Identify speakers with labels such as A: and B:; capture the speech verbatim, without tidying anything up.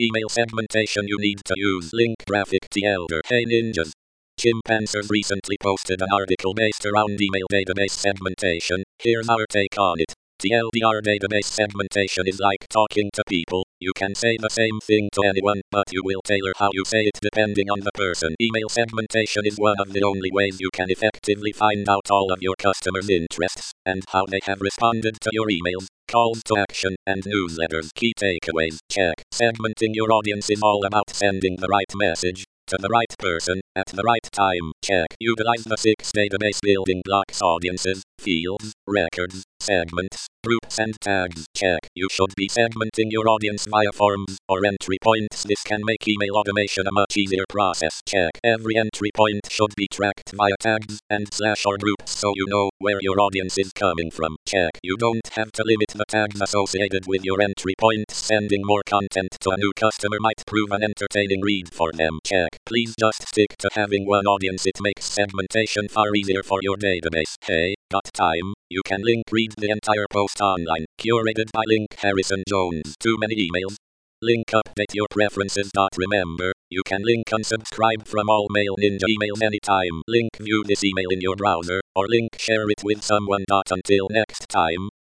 A: Email segmentation you need to use link graphic the elder. Hey ninjas. Chimpanzers recently posted an article based around email database segmentation. Here's our take on it. The L D R database segmentation is like talking to people. You can say the same thing to anyone, but you will tailor how you say it depending on the person. Email segmentation is one of the only ways you can effectively find out all of your customers' interests and how they have responded to your emails, calls to action, and newsletters. Key takeaways. Check. Segmenting your audience is all about sending the right message to the right person, at the right time. Check. Utilize the six database building blocks: audiences, fields, records, segments, groups, and tags. Check. You should be segmenting your audience via forms or entry points. This can make email automation a much easier process. Check. Every entry point should be tracked via tags and slash or groups so you know where your audience is coming from. Check. You don't have to limit the tags associated with your entry points. Sending more content to a new customer might prove an entertaining read for them. Check. Please just stick to having one audience. It makes segmentation far easier for your database. Hey, got time? You can link read the entire post online. Curated by Link Harrison Jones. Too many emails? Link update your preferences. Remember, you can link unsubscribe from all Mail Ninja emails anytime. Link view this email in your browser, or link share it with someone. Until next time.